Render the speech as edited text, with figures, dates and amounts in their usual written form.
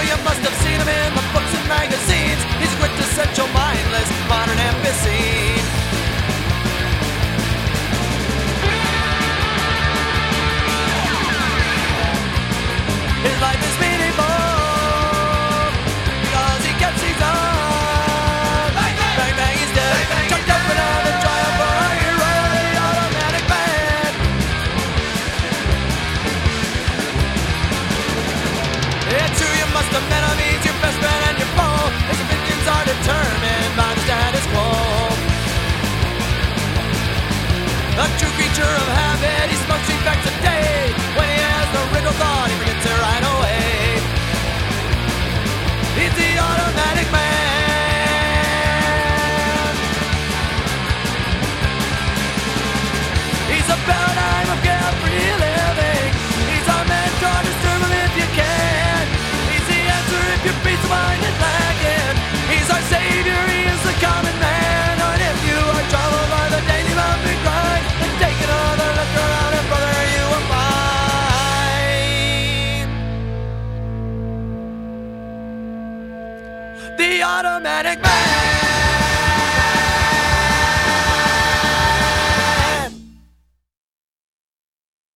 you must have seen him in the books and magazines. He's a quintessential mindless modern NPC. His life is meaningful because he gets his own. Bang, bang, bang, bang, he's dead. Bang, bang, chucked up another triumph for our hero, the Automatic Man. It's true, you must have met him. He's your best friend and your foe. His opinions are determined by the status quo. A true creature of habit, he smokes effects a day. When he has no wriggle thought, he forgets it right away. He's the Automatic Man. He's a paradigm of carefree living. He's our mentor, disturb him if you can. He's the answer if your peace of mind is lacking. He's our savior, he is the common man. And if you are troubled by the daily bumping grind, then take another look around and brother, you will find the Automatic Man.